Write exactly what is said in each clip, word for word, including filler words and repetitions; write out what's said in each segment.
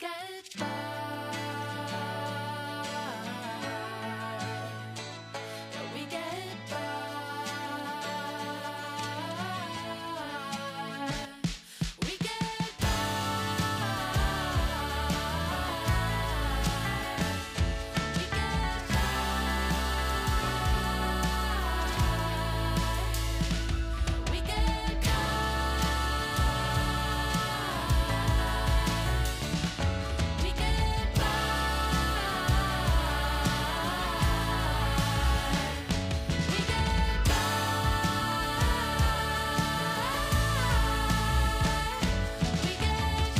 get by. Yeah, we get by. We get by. We get by. We get by. We get by. We get by. We get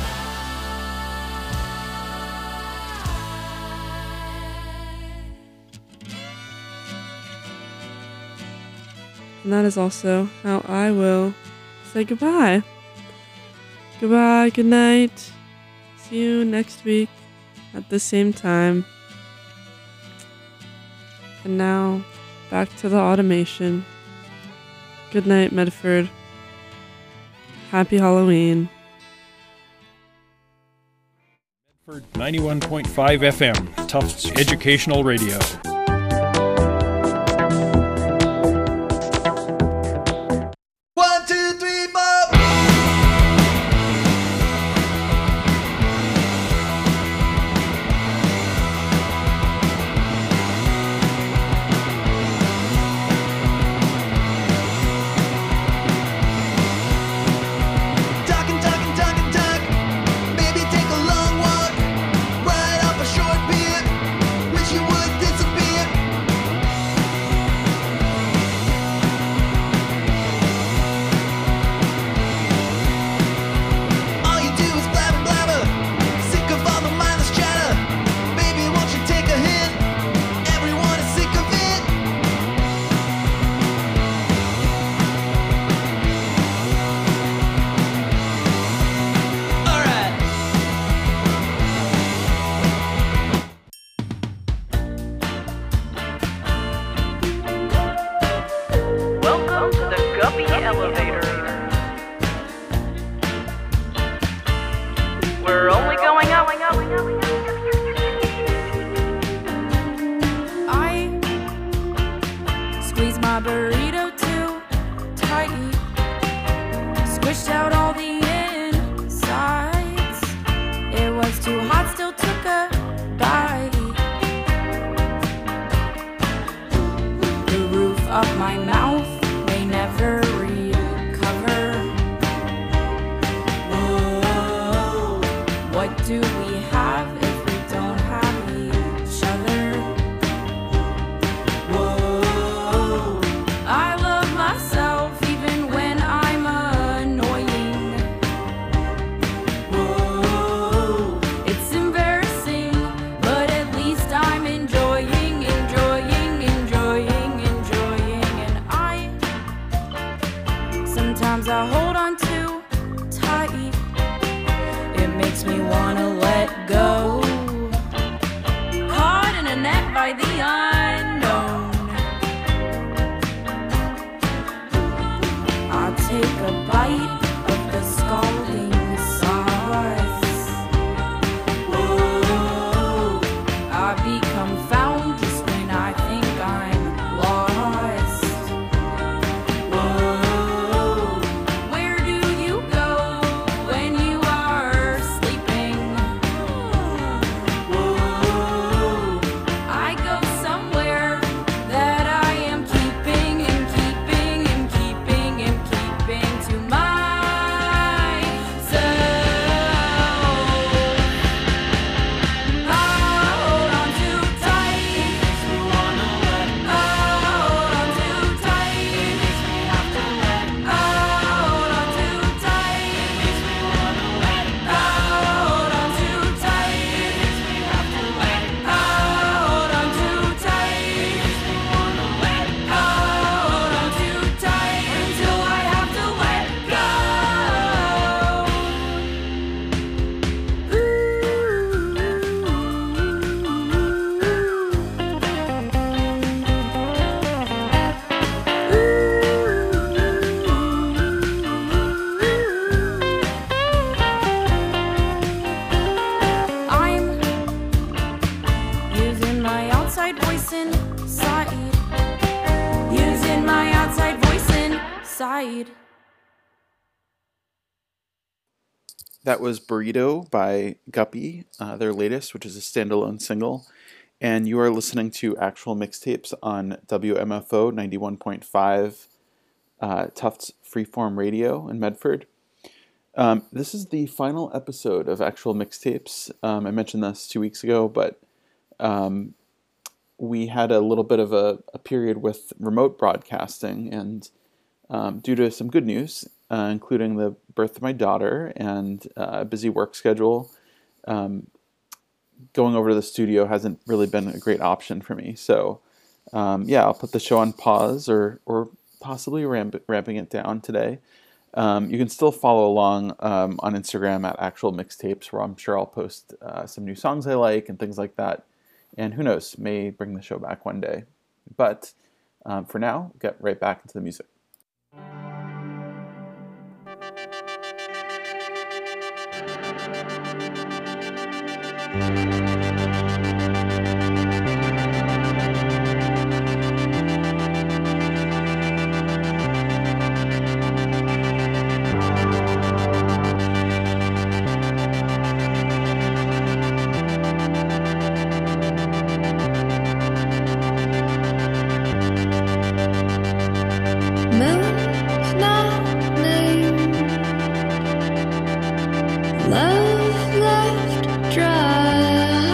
by. And that is also how I will say goodbye. Goodbye, good night. See you next week at the same time. And now, back to the automation. Good night, Medford. Happy Halloween. ninety-one point five F M, Tufts Educational Radio. One, two, three, four. Talk and talk and talk and talk. Maybe take a long walk. Ride off a short pier. Wish you would disappear. All you do is blabber, blabber. Sick of all the mindless chatter. Baby, won't you take a hint? Everyone is sick of it. All right. Welcome to the Guppy Elevator. We're only going up. I squeezed my burrito too tight, squished out all the insides. It was too hot, still took a bite. The roof of my mouth may never recover. Whoa, what do we have if we don't have each other? Whoa, I love myself even when I'm annoying. Whoa, it's embarrassing, but at least I'm enjoying, enjoying, enjoying, enjoying. And I sometimes I hold on too tight. It makes me wanna let go. Caught in a net by the unknown. I'll take a bite of the scalding sauce. Whoa, I become found just when I think I'm lost. Whoa, where do you go when you are sleeping? Whoa, I go somewhere outside voice inside. Using my outside voice inside. That was Burrito by Guppy, uh, their latest, which is a standalone single. And you are listening to Actual Mixtapes on W M F O ninety-one point five uh, Tufts Freeform Radio in Medford. Um, this is the final episode of Actual Mixtapes. Um, I mentioned this two weeks ago, but um, we had a little bit of a, a period with remote broadcasting, and um, due to some good news, uh, including the birth of my daughter and uh, a busy work schedule, um, going over to the studio hasn't really been a great option for me. So, um, yeah, I'll put the show on pause or or possibly ramp, ramping it down today. Um, you can still follow along um, on Instagram at Actual Mixtapes, where I'm sure I'll post uh, some new songs I like and things like that. And who knows, may bring the show back one day. But um, for now, get right back into the music. Moon's not named, love left dry.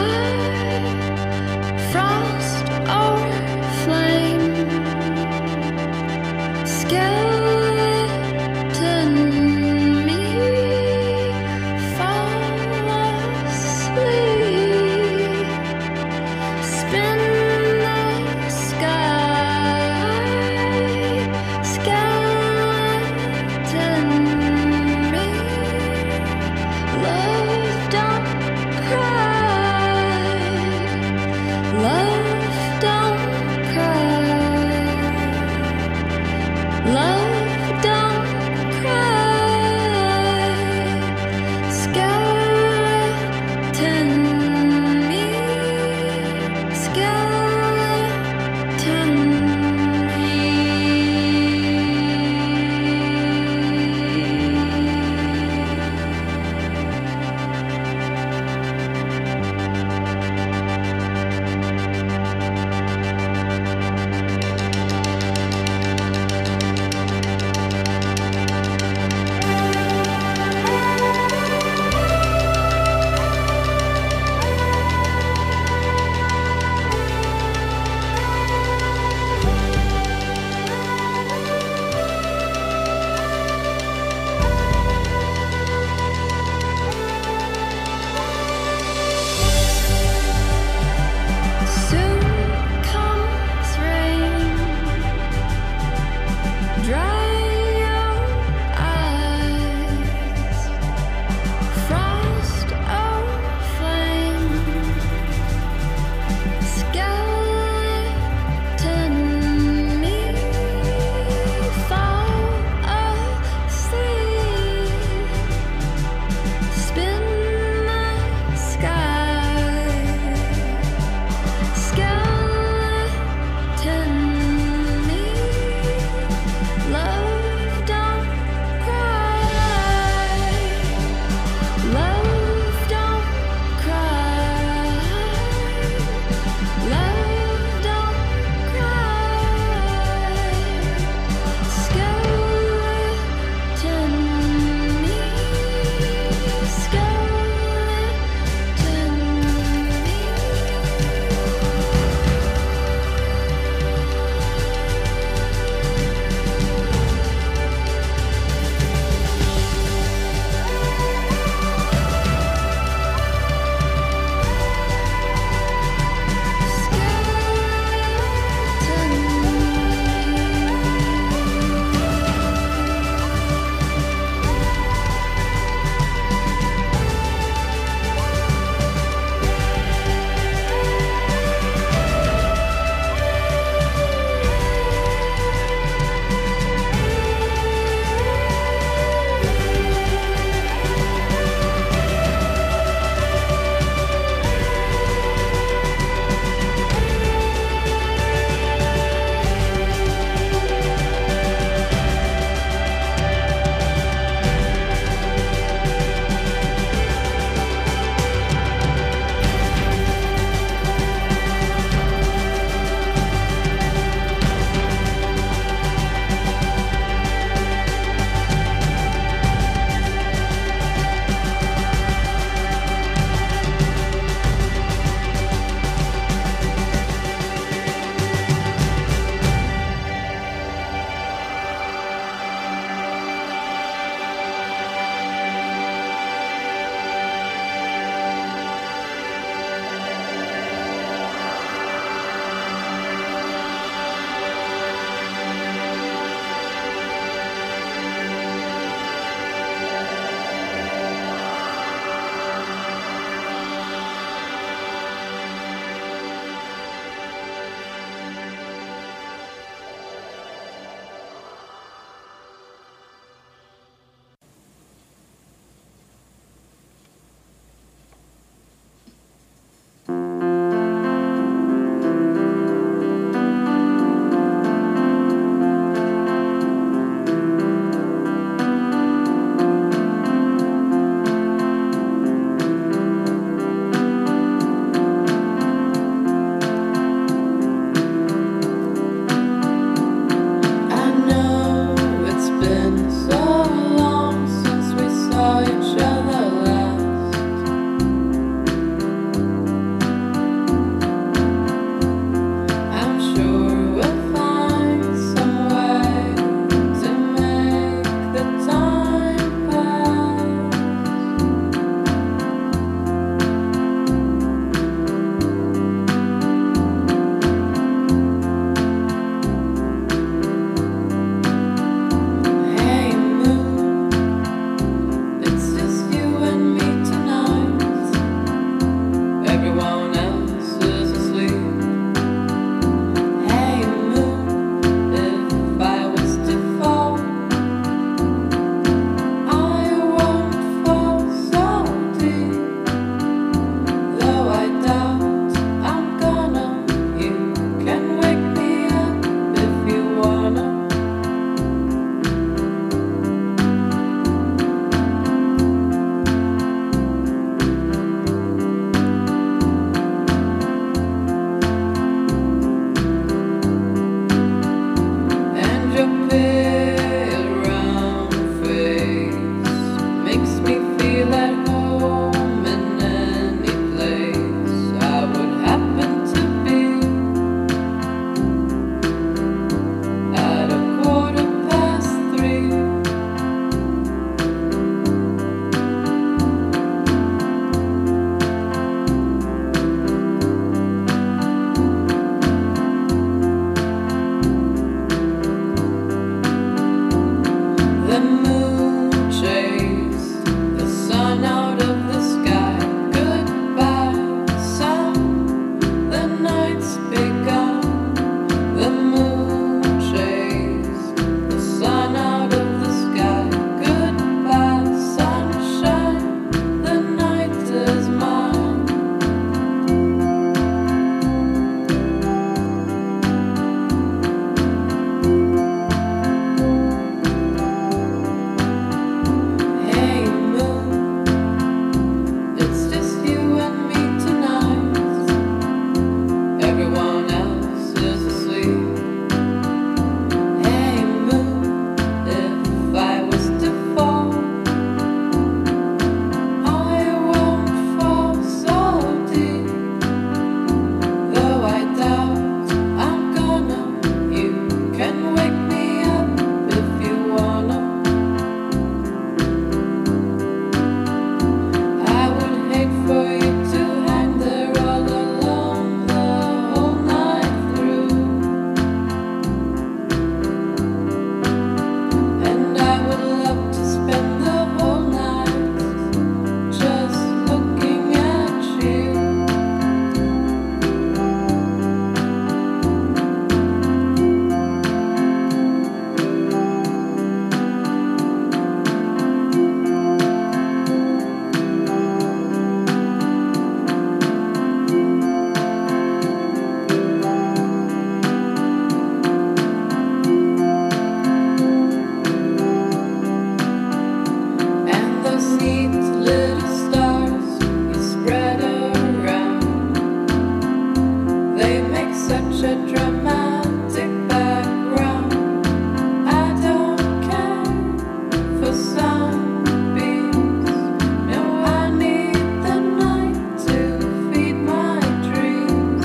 such a dramatic background. I don't care for sunbeams. No, I need the night to feed my dreams.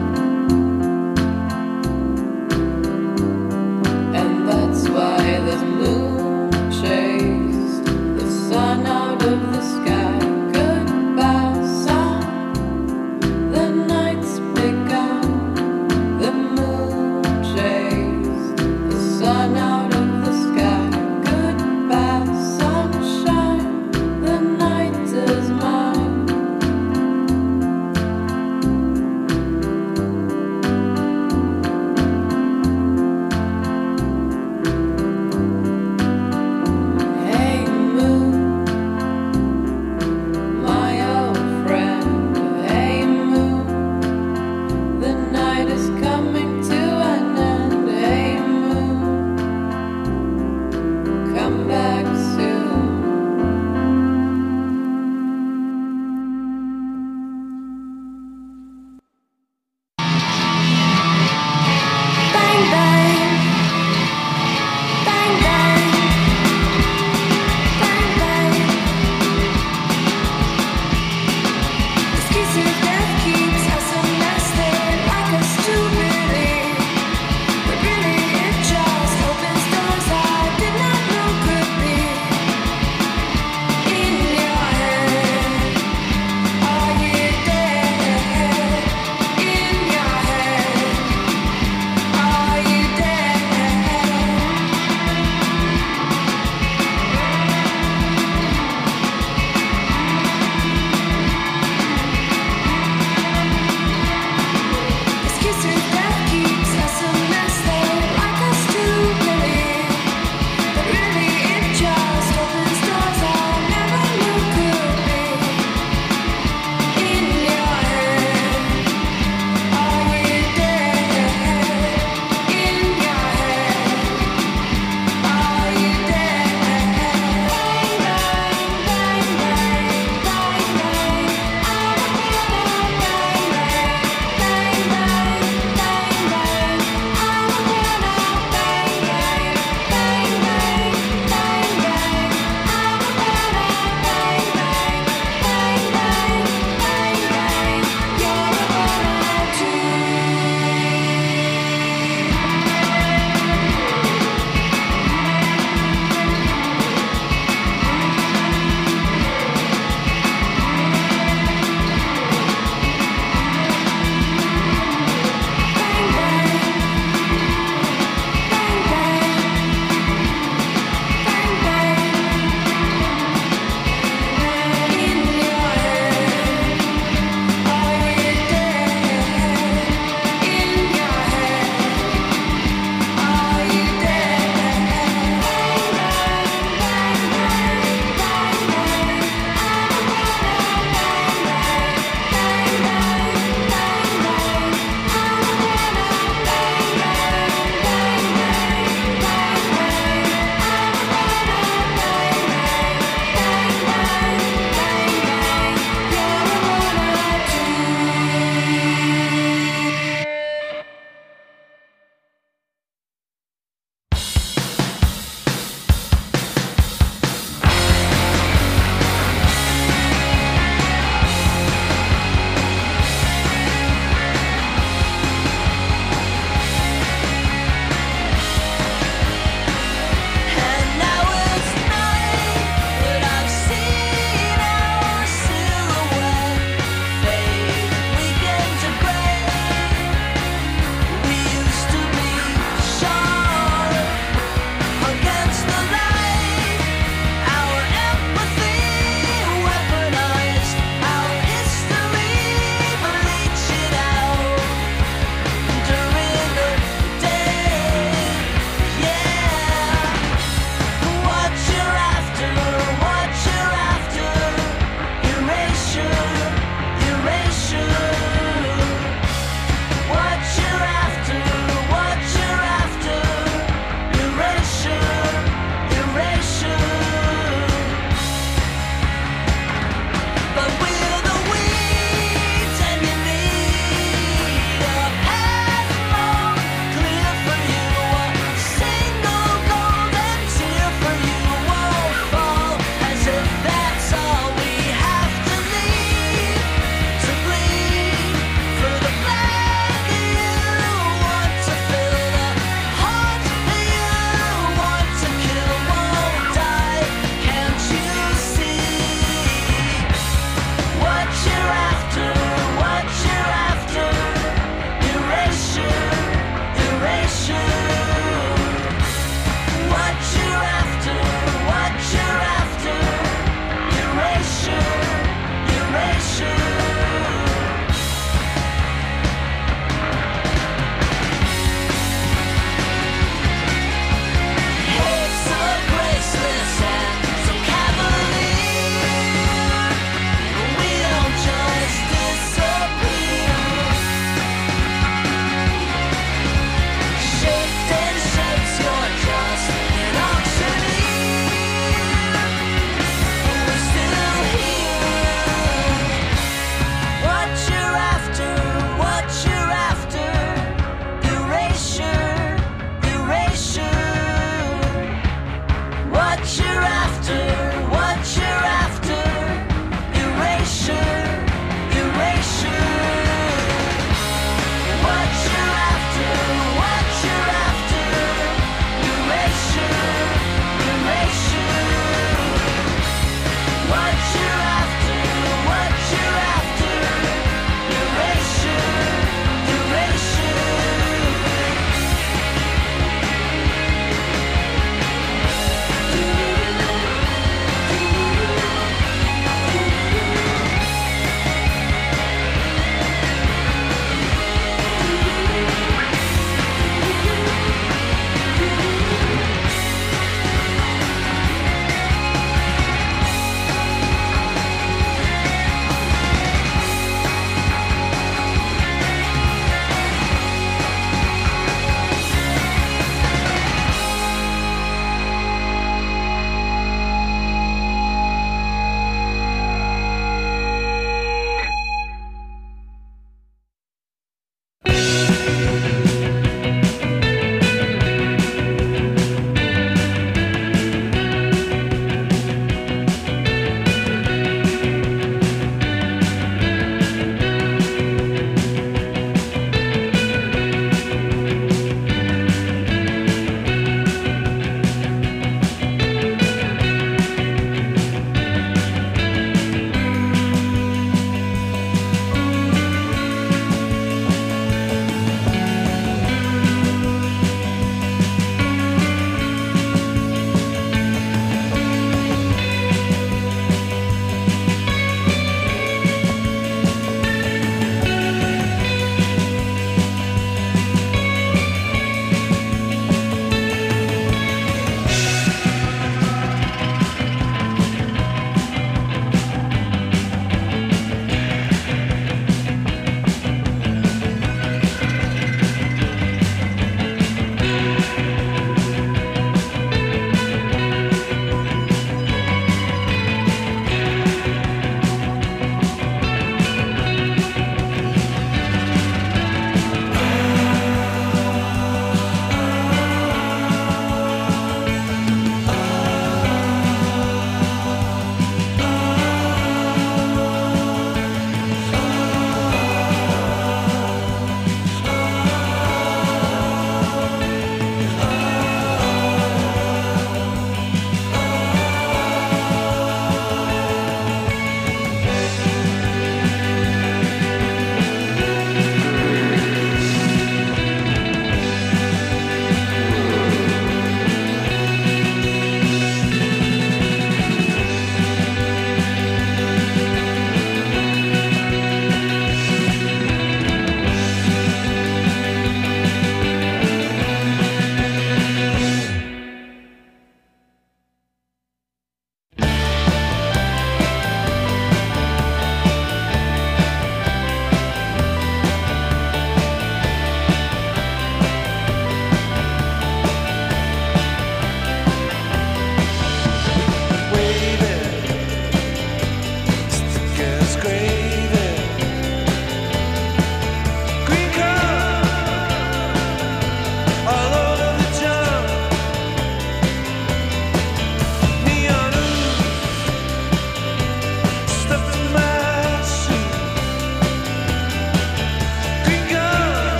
And that's why the moon chased the sun out of the sky. Goodbye, sun. The night's begun. The moon chased the sun out of the sky. Goodbye, sunshine. The night is mine. Hey moon, my old friend. Hey moon, the night is coming to an end. Hey moon, come back soon. Bang bang, bang bang, bang bang. This kiss of death keeps us nested like a stupid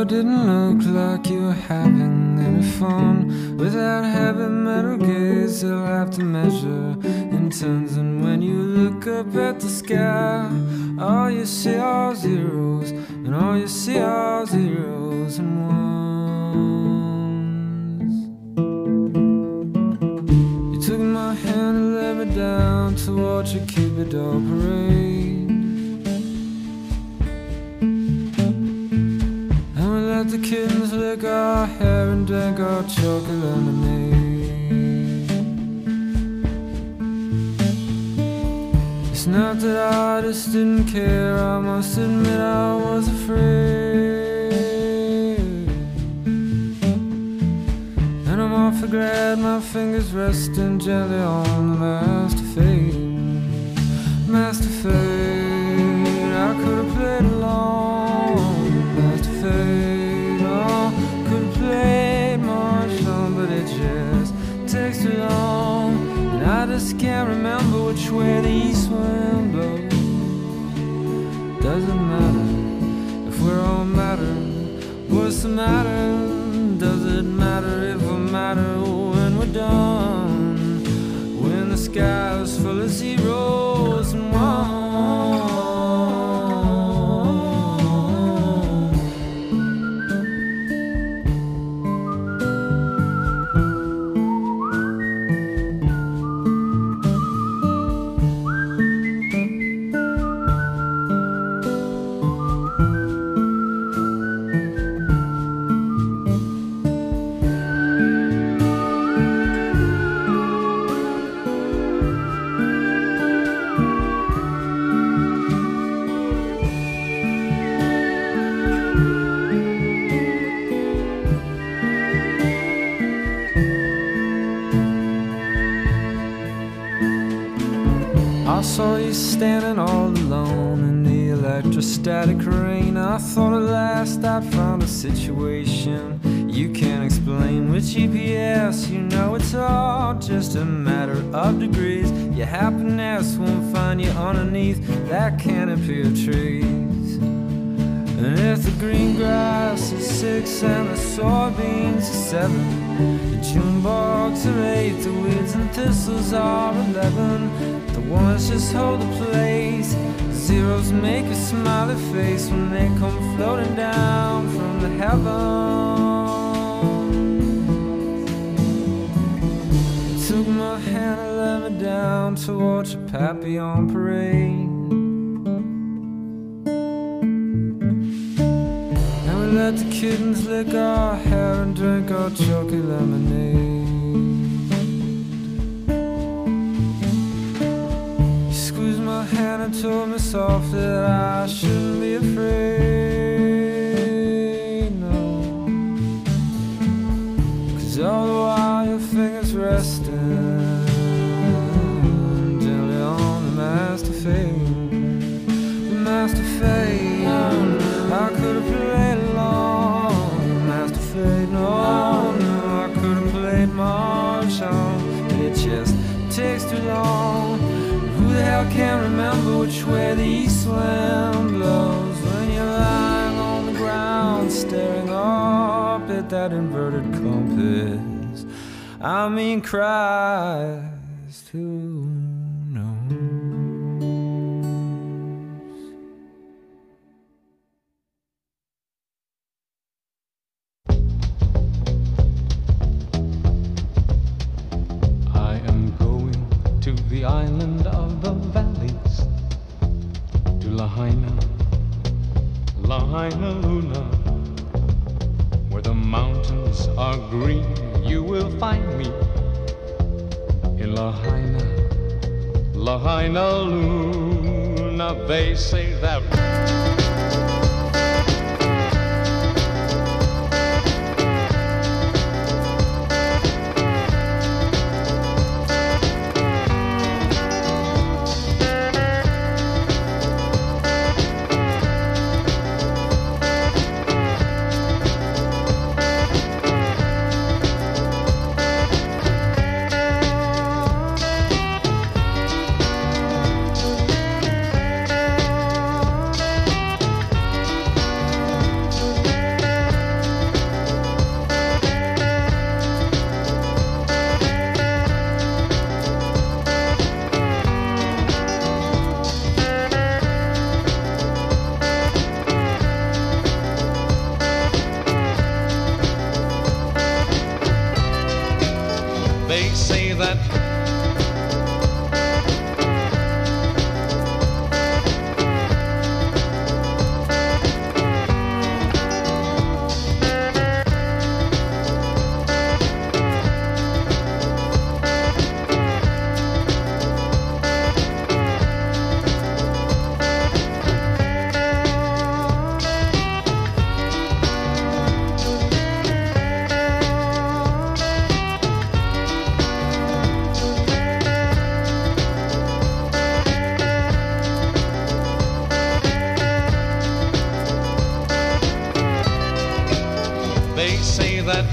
it didn't look like you were having any fun. With that heavy metal gaze, they'll have to measure in tons. And when you look up at the sky, all you see are zeros, and all you see are zeros and ones. You took my hand and led me down to watch a Cupid parade. Let the kittens lick our hair and drink our chocolate lemonade. It's not that I just didn't care, I must admit I was afraid. And I'm awfully glad my fingers resting gently on the master fade. Master fade, I could have played along. Master fade, played more song, but it just takes too long. And I just can't remember which way the east wind blows. Doesn't matter if we're all matter. What's the matter? Does it matter if we matter when we're done? When the sky is full of zeros and ones. I saw you standing all alone in the electrostatic rain. I thought at last I'd found a situation you can't explain. With G P S, you know it's all just a matter of degrees. Your happiness won't find you underneath that canopy of trees. And if the green grass is six and the soybeans are seven, the June bugs are eight, the weeds and thistles are eleven. The ones just hold the place. Zeros make a smiley face when they come floating down from the heavens. You took my hand and led me down to watch a Papillon parade. And we let the kittens lick our hair and drink our chocolate lemonade. And it told me softly that I shouldn't be afraid, no. Cause all the while your fingers resting gently on the master fade. The master fade, I could have played along. The master fade, no, no, I could have played March on. But it just takes too long. Who the hell can't remember which way the east wind blows when you're lying on the ground staring up at that inverted compass? I mean Christ, who knows? I am going to the island of the valleys, to Lahaina, Lahaina Luna, where the mountains are green. You will find me in Lahaina, Lahaina Luna. They say that say that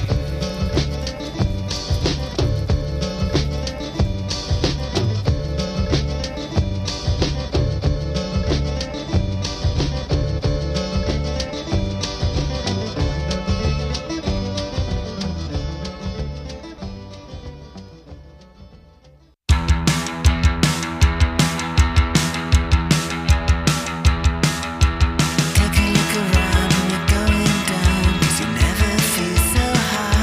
Take a look around when you're going down, 'cause you never feel so high.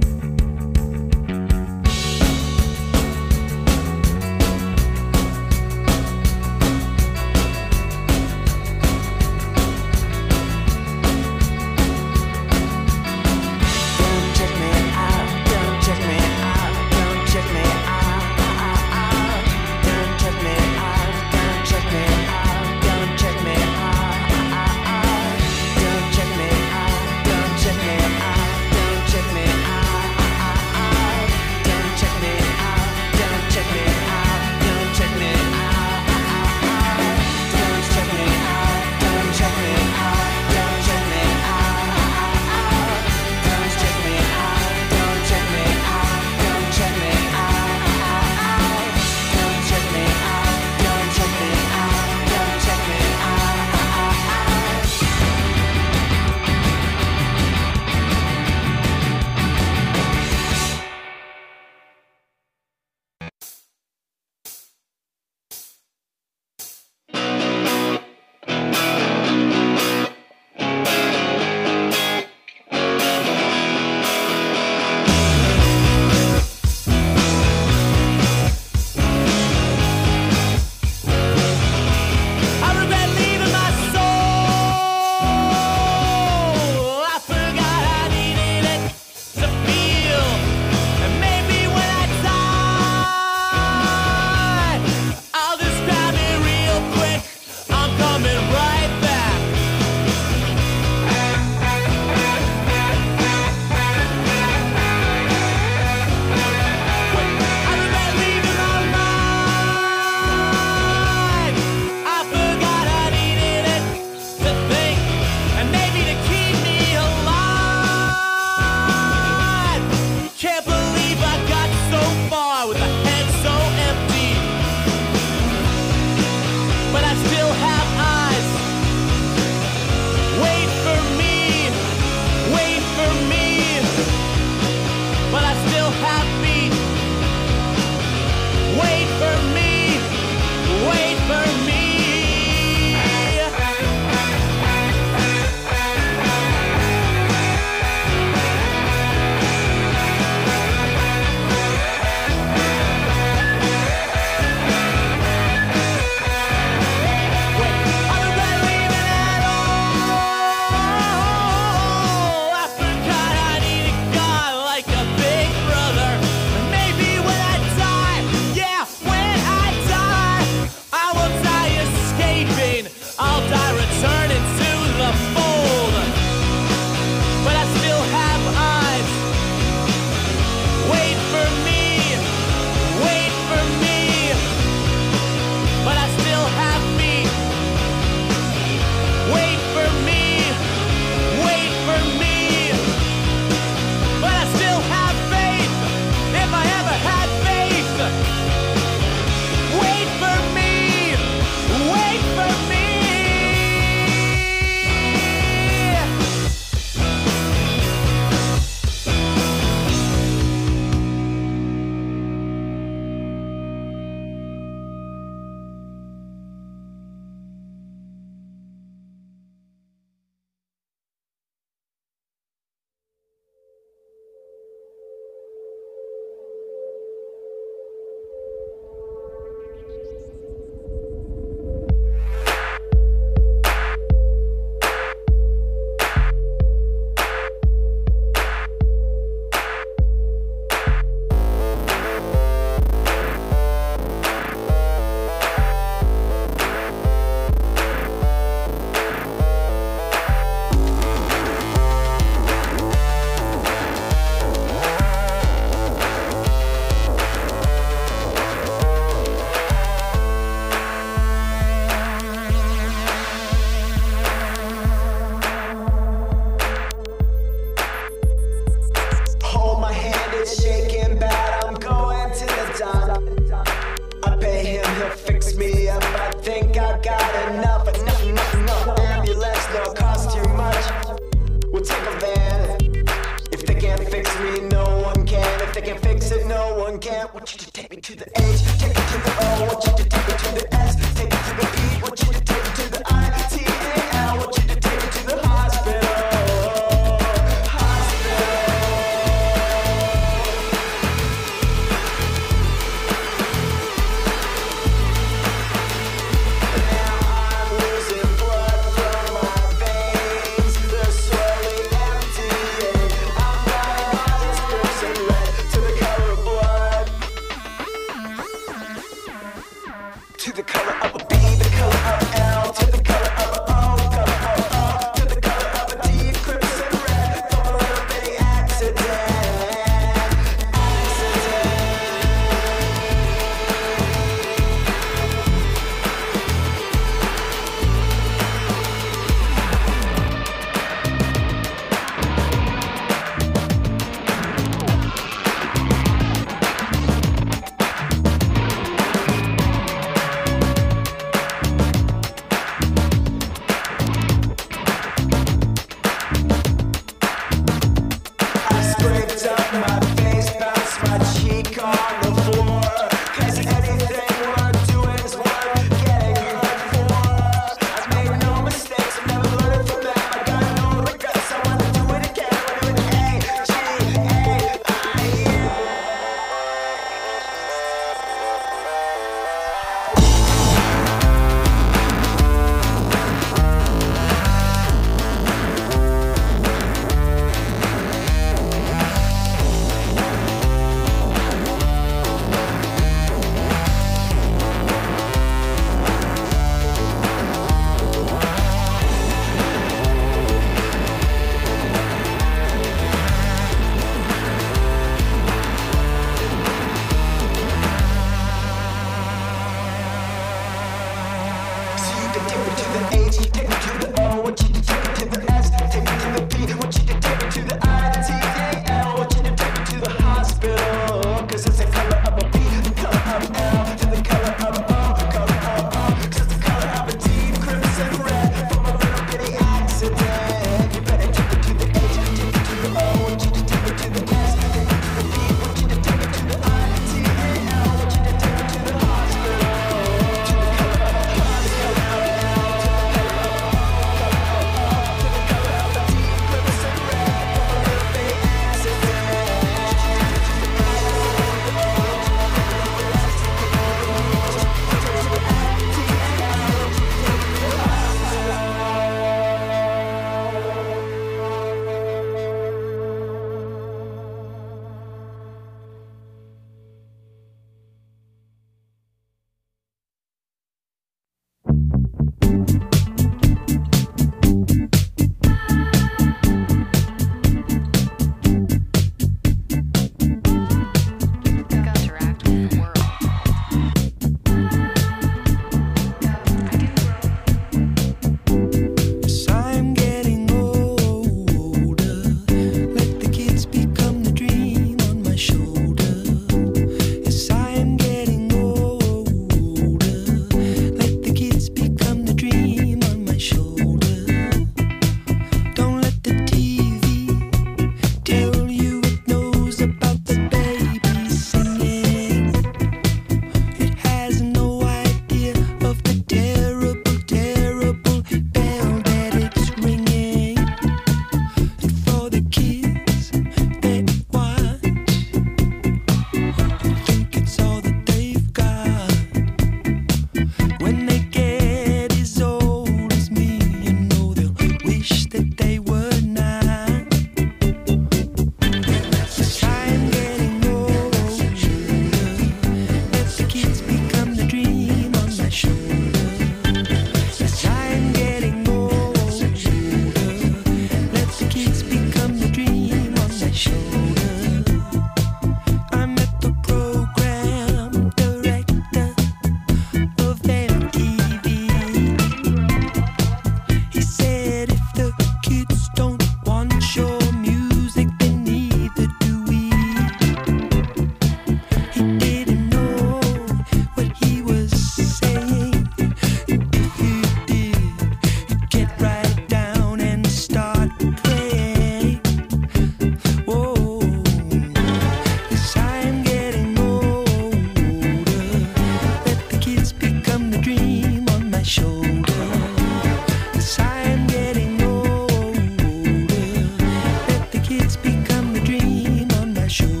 I'm getting older. Let the kids become the dream on my shoulder.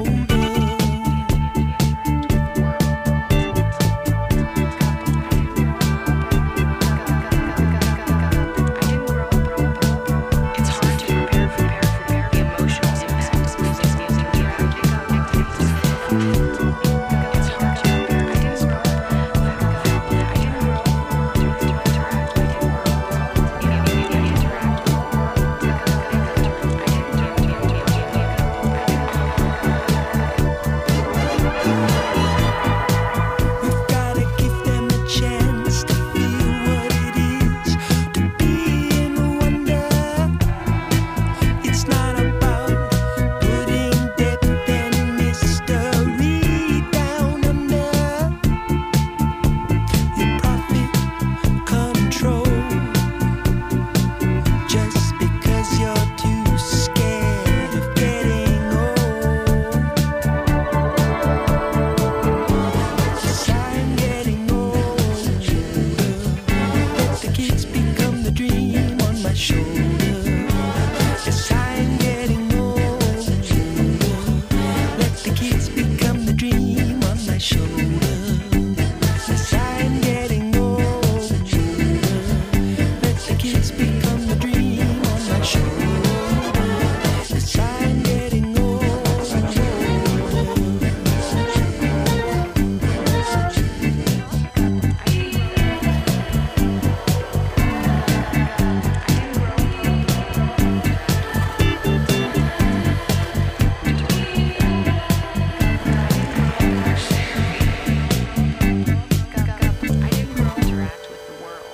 It's hard to prepare, prepare, prepare the emotions of this music, music, music. It's hard to prepare. I didn't grow up. I didn't grow up to interact with the world. Interact. We've gotta give them a chance to feel what it is to be in wonder. It's not about putting depth and mystery down under your profit control. Just because you're too scared of getting old. Yes, I'm getting older. Let the kids become the dream on my shoulder. Yes, I'm getting older. Let the kids become the dream on my shoulder. Yes, I'm getting older. Let the kids become the dream on my shoulder. Yes, I'm getting I didn't grow up to interact with the world.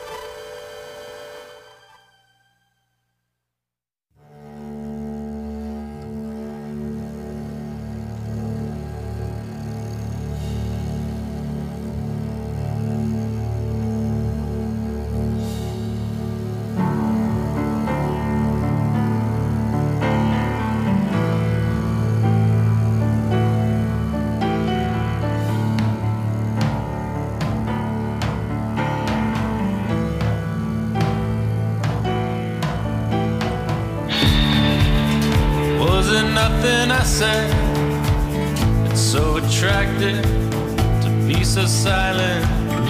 Was it nothing I said? It's so attractive to be so silent.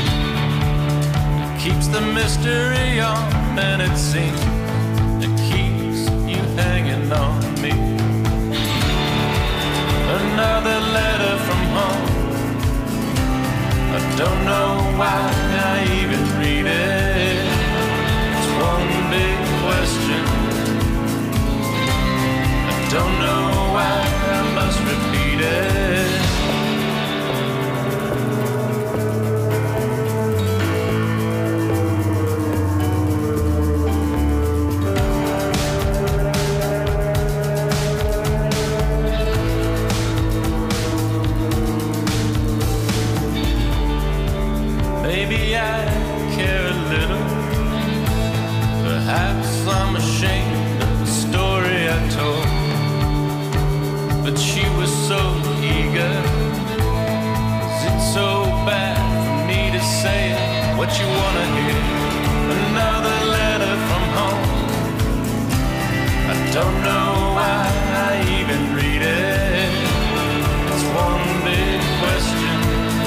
It keeps the mystery on, and it seems it keeps you hanging on me. Another letter from home. I don't know why I even read it. It's one big question. Don't know why I must repeat it. Maybe I care a little. Perhaps I'm ashamed of the story I told. But she was so eager. Is it so bad for me to say what you wanna hear? Another letter from home. I don't know why I even read it. It's one big question.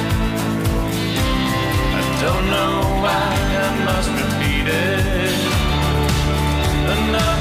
I don't know why I must repeat it. Another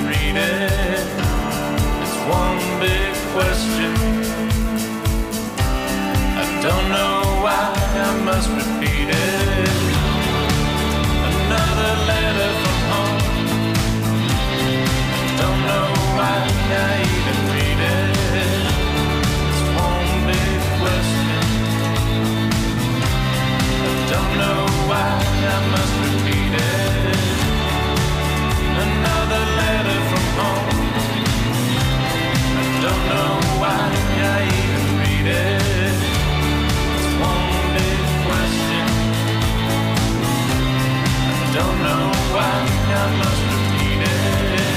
read it. It's one big question. I don't know why I must repeat it. Another letter from home. Don't know why I even read it. It's one big question. I don't know why I must repeat it. Another letter from home. I don't know why I even read it. It's one big question. I don't know why I must repeat it.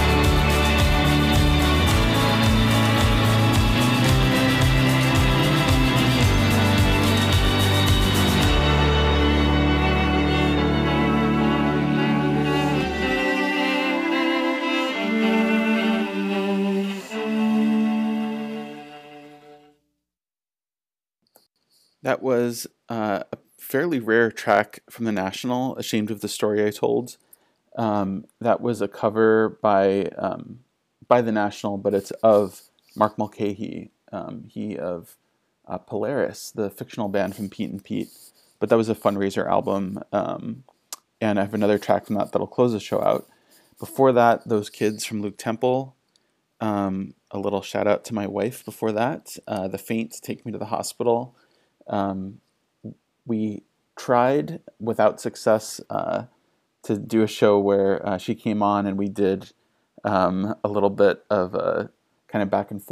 That was uh, a fairly rare track from the National, Ashamed of the Story I Told. Um, that was a cover by um, by the National, but it's of Mark Mulcahy, um, he of uh, Polaris, the fictional band from Pete and Pete. But that was a fundraiser album, um, and I have another track from that that'll close the show out. Before that, Those Kids from Luke Temple. Um, a little shout out to my wife before that. Uh, the Faint, Take Me to the Hospital. Um, we tried without success uh, to do a show where uh, she came on and we did um, a little bit of a kind of back and forth